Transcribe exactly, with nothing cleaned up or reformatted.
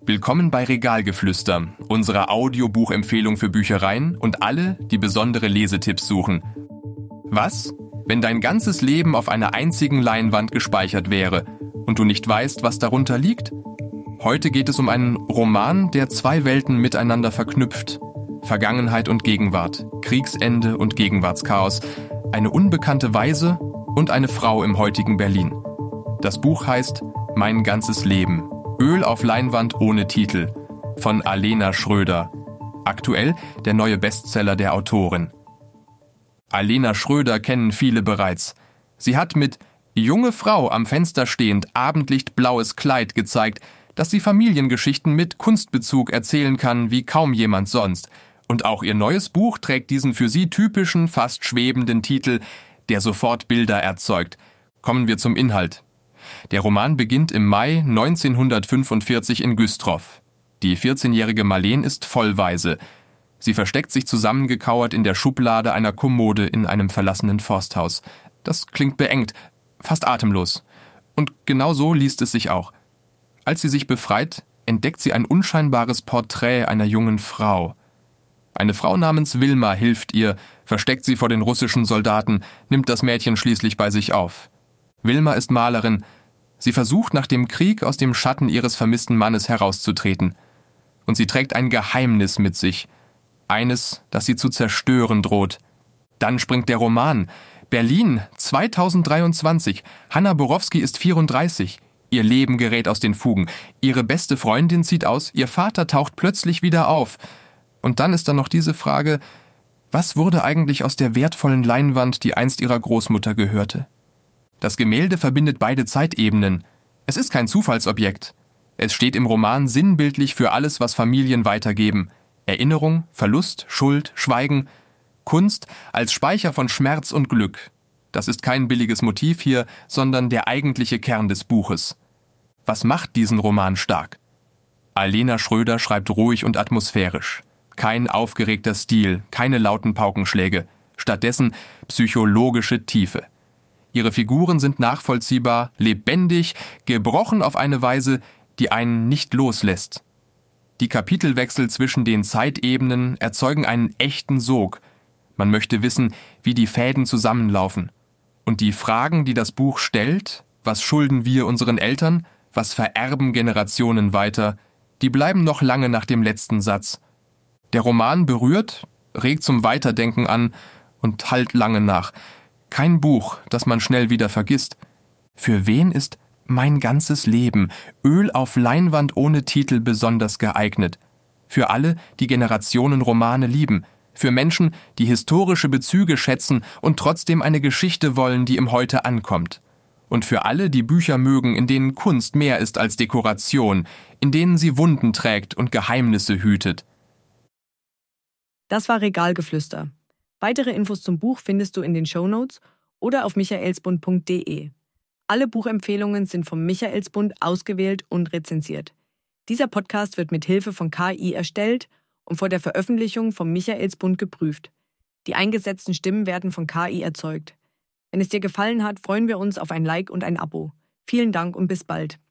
Willkommen bei Regalgeflüster, unserer Audiobuchempfehlung für Büchereien und alle, die besondere Lesetipps suchen. Was, wenn dein ganzes Leben auf einer einzigen Leinwand gespeichert wäre und du nicht weißt, was darunter liegt? Heute geht es um einen Roman, der zwei Welten miteinander verknüpft. Vergangenheit und Gegenwart, Kriegsende und Gegenwartschaos, eine unbekannte Waise und eine Frau im heutigen Berlin. Das Buch heißt Mein ganzes Leben. Öl auf Leinwand ohne Titel von Alena Schröder. Aktuell der neue Bestseller der Autorin. Alena Schröder kennen viele bereits. Sie hat mit Junge Frau am Fenster stehend Abendlicht blaues Kleid gezeigt, dass sie Familiengeschichten mit Kunstbezug erzählen kann wie kaum jemand sonst. Und auch ihr neues Buch trägt diesen für sie typischen, fast schwebenden Titel, der sofort Bilder erzeugt. Kommen wir zum Inhalt. Der Roman beginnt im Mai neunzehnhundertfünfundvierzig in Güstrow. Die vierzehnjährige Marleen ist vollwaise. Sie versteckt sich zusammengekauert in der Schublade einer Kommode in einem verlassenen Forsthaus. Das klingt beengt, fast atemlos. Und genau so liest es sich auch. Als sie sich befreit, entdeckt sie ein unscheinbares Porträt einer jungen Frau. Eine Frau namens Wilma hilft ihr, versteckt sie vor den russischen Soldaten, nimmt das Mädchen schließlich bei sich auf. Wilma ist Malerin. Sie versucht nach dem Krieg aus dem Schatten ihres vermissten Mannes herauszutreten. Und sie trägt ein Geheimnis mit sich. Eines, das sie zu zerstören droht. Dann springt der Roman. Berlin, zweitausenddreiundzwanzig. Hanna Borowski ist vierunddreißig. Ihr Leben gerät aus den Fugen. Ihre beste Freundin zieht aus, ihr Vater taucht plötzlich wieder auf. Und dann ist da noch diese Frage, was wurde eigentlich aus der wertvollen Leinwand, die einst ihrer Großmutter gehörte? Das Gemälde verbindet beide Zeitebenen. Es ist kein Zufallsobjekt. Es steht im Roman sinnbildlich für alles, was Familien weitergeben. Erinnerung, Verlust, Schuld, Schweigen. Kunst als Speicher von Schmerz und Glück. Das ist kein billiges Motiv hier, sondern der eigentliche Kern des Buches. Was macht diesen Roman stark? Alena Schröder schreibt ruhig und atmosphärisch. Kein aufgeregter Stil, keine lauten Paukenschläge. Stattdessen psychologische Tiefe. Ihre Figuren sind nachvollziehbar, lebendig, gebrochen auf eine Weise, die einen nicht loslässt. Die Kapitelwechsel zwischen den Zeitebenen erzeugen einen echten Sog. Man möchte wissen, wie die Fäden zusammenlaufen. Und die Fragen, die das Buch stellt, was schulden wir unseren Eltern, was vererben Generationen weiter, die bleiben noch lange nach dem letzten Satz. Der Roman berührt, regt zum Weiterdenken an und hallt lange nach. Kein Buch, das man schnell wieder vergisst. Für wen ist Mein ganzes Leben, Öl auf Leinwand ohne Titel besonders geeignet? Für alle, die Generationen Romane lieben. Für Menschen, die historische Bezüge schätzen und trotzdem eine Geschichte wollen, die im Heute ankommt. Und für alle, die Bücher mögen, in denen Kunst mehr ist als Dekoration, in denen sie Wunden trägt und Geheimnisse hütet. Das war Regalgeflüster. Weitere Infos zum Buch findest du in den Shownotes oder auf michaelsbund punkt de. Alle Buchempfehlungen sind vom Michaelsbund ausgewählt und rezensiert. Dieser Podcast wird mit Hilfe von K I erstellt und vor der Veröffentlichung vom Michaelsbund geprüft. Die eingesetzten Stimmen werden von K I erzeugt. Wenn es dir gefallen hat, freuen wir uns auf ein Like und ein Abo. Vielen Dank und bis bald.